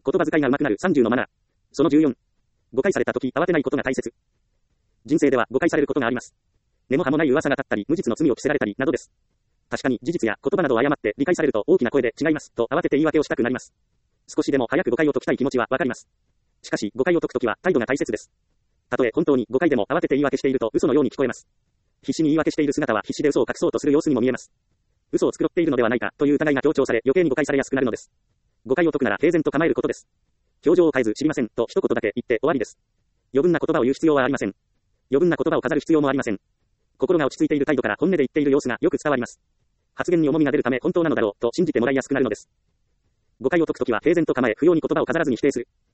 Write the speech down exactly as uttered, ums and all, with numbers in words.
言葉遣いが上手くなるさんじゅうのマナー。そのじゅうよん。誤解されたとき慌てないことが大切。人生では誤解されることがあります。根も葉もない噂が立ったり、無実の罪を着せられたり、などです。確かに事実や言葉などを誤って理解されると大きな声で違いますと慌てて言い訳をしたくなります。少しでも早く誤解を解きたい気持ちはわかります。しかし誤解を解くときは態度が大切です。たとえ本当に誤解でも慌てて言い訳していると嘘のように聞こえます。必死に言い訳している姿は必死で嘘を隠そうとする様子にも見えます。嘘を繕っているのではないかという疑いが強調され余計に誤解されやすくなるのです。誤解を解くなら平然と構えることです。表情を変えず知りませんと一言だけ言って終わりです。余分な言葉を言う必要はありません。余分な言葉を飾る必要もありません。心が落ち着いている態度から本音で言っている様子がよく伝わります。発言に重みが出るため本当なのだろうと信じてもらいやすくなるのです。誤解を解くときは平然と構え不要に言葉を飾らずに否定する。